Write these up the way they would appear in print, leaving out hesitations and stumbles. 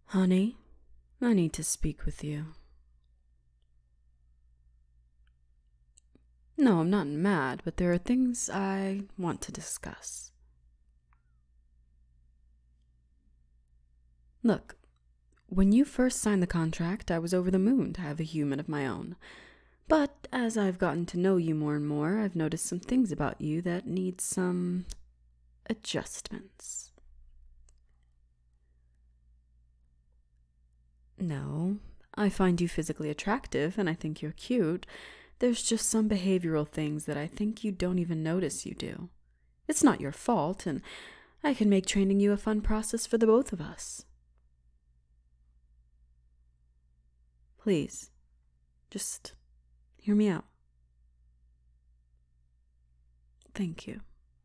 Honey, I need to speak with you. No, I'm not mad, but there are things I want to discuss. Look, when you first signed the contract, I was over the moon to have a human of my own. But as I've gotten to know you more and more, I've noticed some things about you that need some adjustments. No, I find you physically attractive and I think you're cute. There's just some behavioral things that I think you don't even notice you do. It's not your fault, and I can make training you a fun process for the both of us. Please, just hear me out. Thank you.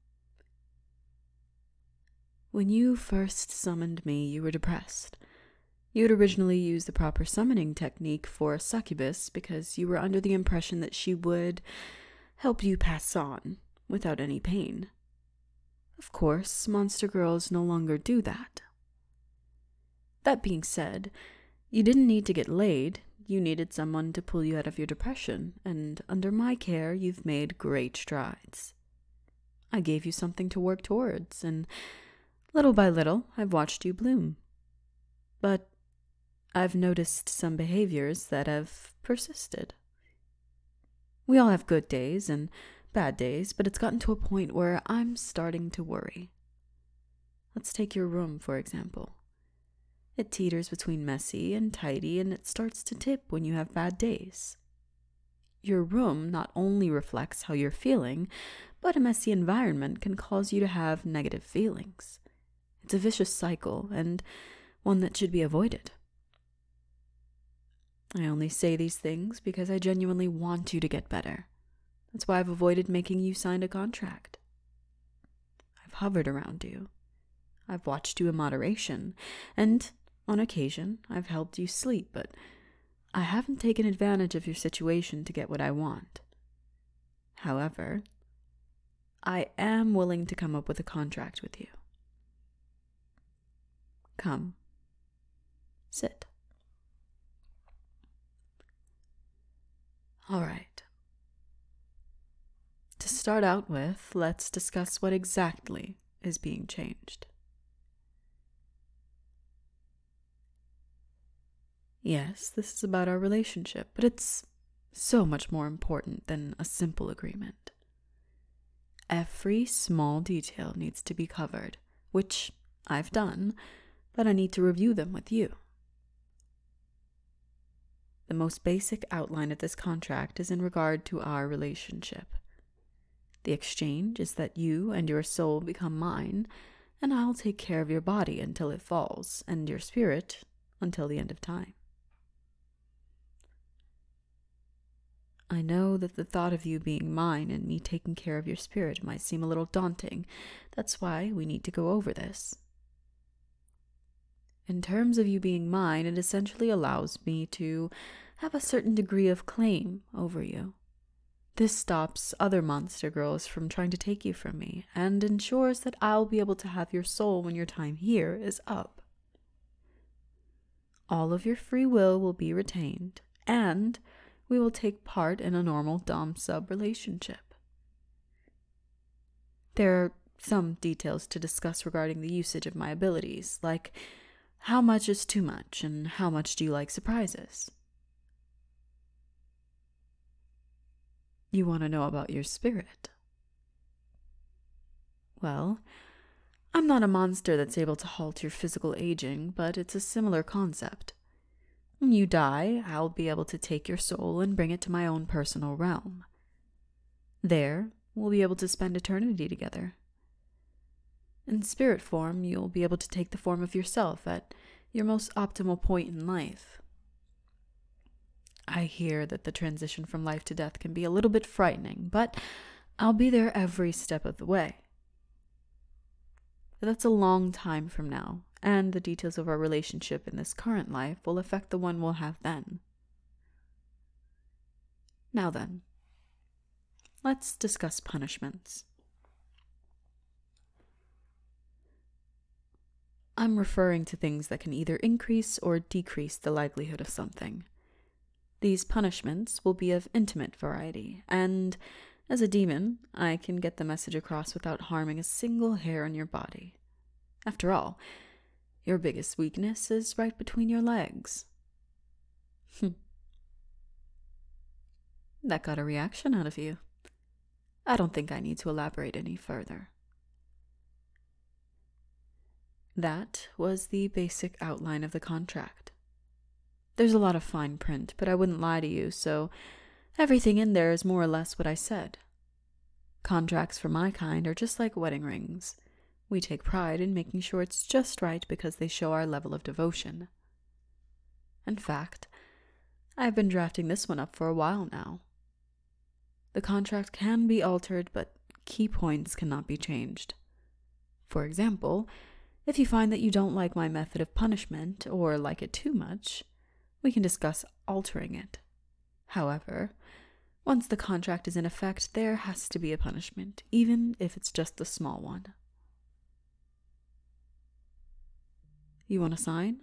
When you first summoned me, you were depressed. You had originally used the proper summoning technique for a succubus because you were under the impression that she would help you pass on without any pain. Of course, monster girls no longer do that. That being said, you didn't need to get laid. You needed someone to pull you out of your depression, and under my care, you've made great strides. I gave you something to work towards, and little by little, I've watched you bloom. But I've noticed some behaviors that have persisted. We all have good days and bad days, but it's gotten to a point where I'm starting to worry. Let's take your room, for example. It teeters between messy and tidy, and it starts to tip when you have bad days. Your room not only reflects how you're feeling, but a messy environment can cause you to have negative feelings. It's a vicious cycle, and one that should be avoided. I only say these things because I genuinely want you to get better. That's why I've avoided making you sign a contract. I've hovered around you. I've watched you in moderation, and on occasion I've helped you sleep, but I haven't taken advantage of your situation to get what I want. However, I am willing to come up with a contract with you. Come. Sit. All right. To start out with, let's discuss what exactly is being changed. Yes, this is about our relationship, but it's so much more important than a simple agreement. Every small detail needs to be covered, which I've done, but I need to review them with you. The most basic outline of this contract is in regard to our relationship. The exchange is that you and your soul become mine, and I'll take care of your body until it falls, and your spirit until the end of time. I know that the thought of you being mine and me taking care of your spirit might seem a little daunting. That's why we need to go over this. In terms of you being mine, it essentially allows me to have a certain degree of claim over you. This stops other monster girls from trying to take you from me, and ensures that I'll be able to have your soul when your time here is up. All of your free will be retained, and we will take part in a normal dom-sub relationship. There are some details to discuss regarding the usage of my abilities, like how much is too much and how much do you like surprises? You want to know about your spirit? Well, I'm not a monster that's able to halt your physical aging, but it's a similar concept. When you die, I'll be able to take your soul and bring it to my own personal realm. There, we'll be able to spend eternity together. In spirit form, you'll be able to take the form of yourself at your most optimal point in life. I hear that the transition from life to death can be a little bit frightening, but I'll be there every step of the way. That's a long time from now, and the details of our relationship in this current life will affect the one we'll have then. Now then, let's discuss punishments. I'm referring to things that can either increase or decrease the likelihood of something. These punishments will be of intimate variety, and as a demon, I can get the message across without harming a single hair on your body. After all, your biggest weakness is right between your legs. That got a reaction out of you. I don't think I need to elaborate any further. That was the basic outline of the contract. There's a lot of fine print, but I wouldn't lie to you, so everything in there is more or less what I said. Contracts for my kind are just like wedding rings. We take pride in making sure it's just right because they show our level of devotion. In fact, I've been drafting this one up for a while now. The contract can be altered, but key points cannot be changed. For example, if you find that you don't like my method of punishment or like it too much, we can discuss altering it. However, once the contract is in effect, there has to be a punishment, even if it's just a small one. You want to sign?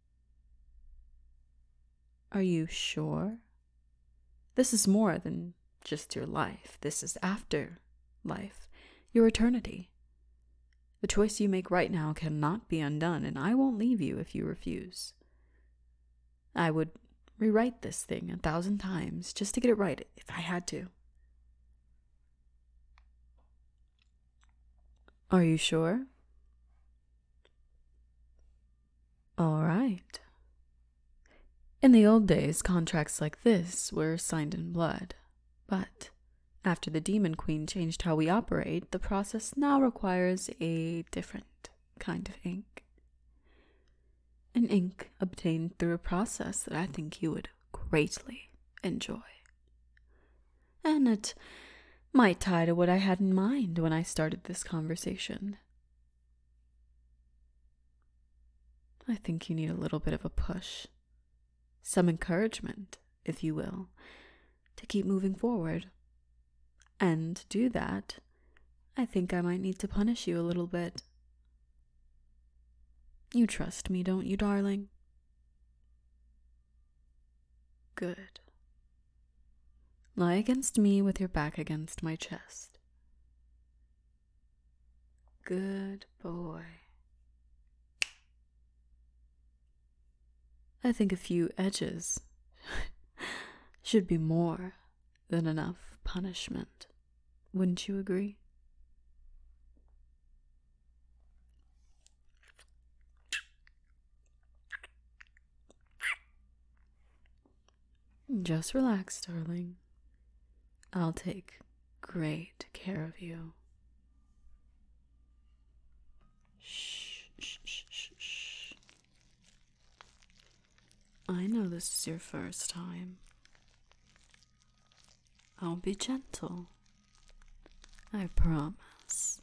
Are you sure? This is more than just your life. This is after life, your eternity. The choice you make right now cannot be undone, and I won't leave you if you refuse. I would rewrite this thing 1,000 times just to get it right if I had to. Are you sure? All right. In the old days, contracts like this were signed in blood, but after the Demon Queen changed how we operate, the process now requires a different kind of ink. An ink obtained through a process that I think you would greatly enjoy. And it might tie to what I had in mind when I started this conversation. I think you need a little bit of a push. Some encouragement, if you will, to keep moving forward. And to do that, I think I might need to punish you a little bit. You trust me, don't you, darling? Good. Lie against me with your back against my chest. Good boy. I think a few edges should be more than enough punishment. Wouldn't you agree? Just relax, darling. I'll take great care of you. Shh, shh, shh, shh, shh. I know this is your first time. I'll be gentle. I promise.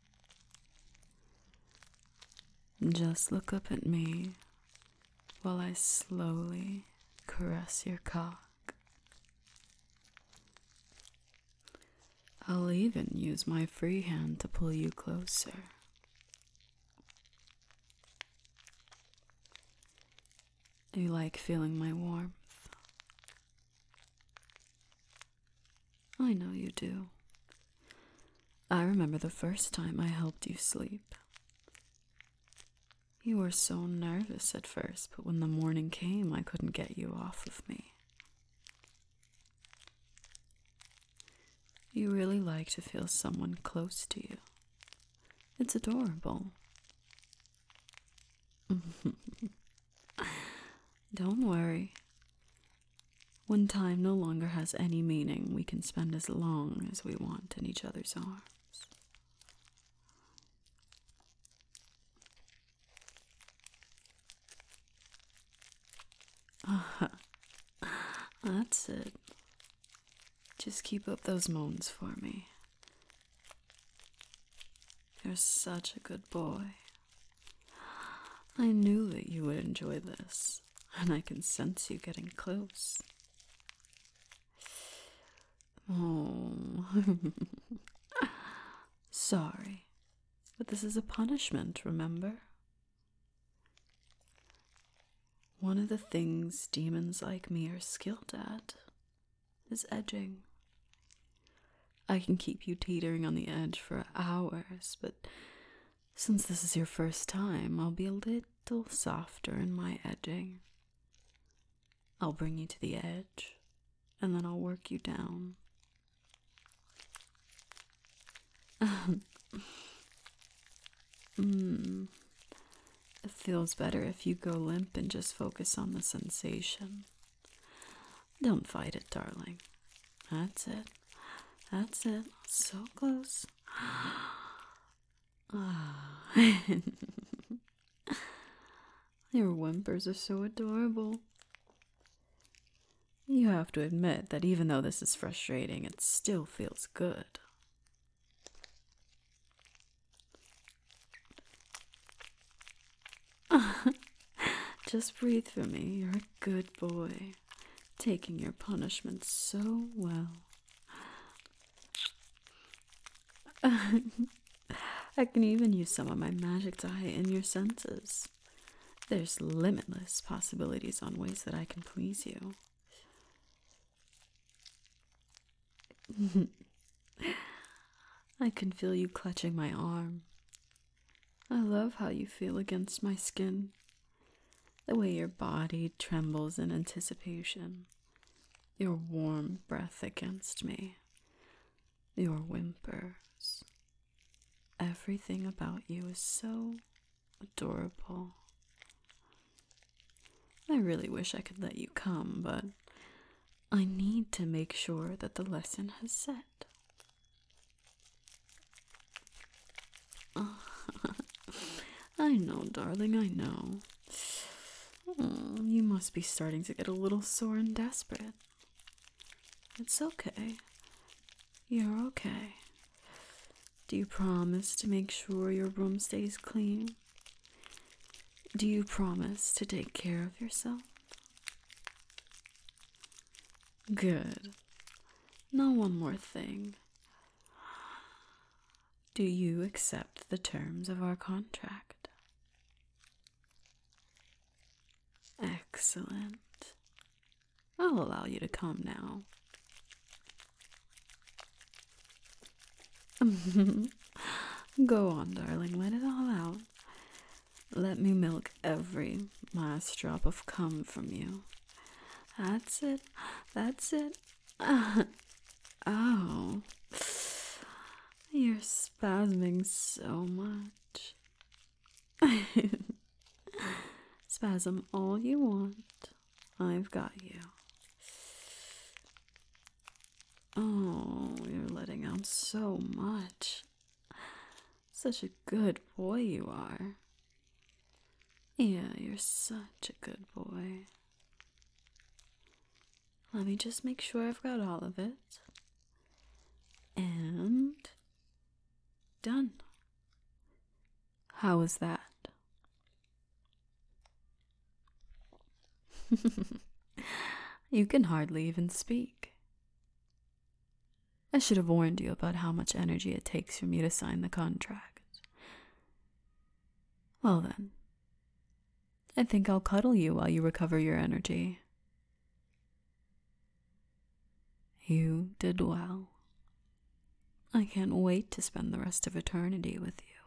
Just look up at me while I slowly caress your cock. I'll even use my free hand to pull you closer. You like feeling my warmth? I know you do. I remember the first time I helped you sleep. You were so nervous at first, but when the morning came, I couldn't get you off of me. You really like to feel someone close to you. It's adorable. Don't worry. When time no longer has any meaning, we can spend as long as we want in each other's arms. That's it. Just keep up those moans for me. You're such a good boy. I knew that you would enjoy this, and I can sense you getting close. Oh. Sorry, but this is a punishment, remember? one of the things demons like me are skilled at is edging. I can keep you teetering on the edge for hours, but since this is your first time, I'll be a little softer in my edging. I'll bring you to the edge, and then I'll work you down. It feels better if you go limp and just focus on the sensation. Don't fight it, darling. That's it. That's it. So close. Your whimpers are so adorable. You have to admit that even though this is frustrating, it still feels good. Just breathe for me. You're a good boy, taking your punishment so well. I can even use some of my magic to heighten your senses. There's limitless possibilities on ways that I can please you. I can feel you clutching my arm. I love how you feel against my skin. The way your body trembles in anticipation. Your warm breath against me. Your whimpers. Everything about you is so adorable. I really wish I could let you come, but I need to make sure that the lesson has set. I know, darling, I know. You must be starting to get a little sore and desperate. It's okay. You're okay. Do you promise to make sure your room stays clean? Do you promise to take care of yourself? Good. Now one more thing. Do you accept the terms of our contract? Excellent. I'll allow you to come now. Go on, darling, let it all out. Let me milk every last drop of cum from you. That's it. That's it. Oh. You're spasming so much. Spasm all you want. I've got you. Oh, you're letting out so much. Such a good boy you are. Yeah, you're such a good boy. Let me just make sure I've got all of it. And done. How was that? You can hardly even speak. I should have warned you about how much energy it takes for me to sign the contract. Well then, I think I'll cuddle you while you recover your energy. You did well. I can't wait to spend the rest of eternity with you.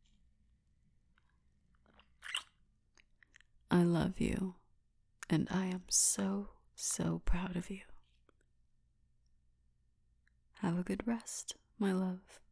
I love you, and I am so, so proud of you. Have a good rest, my love.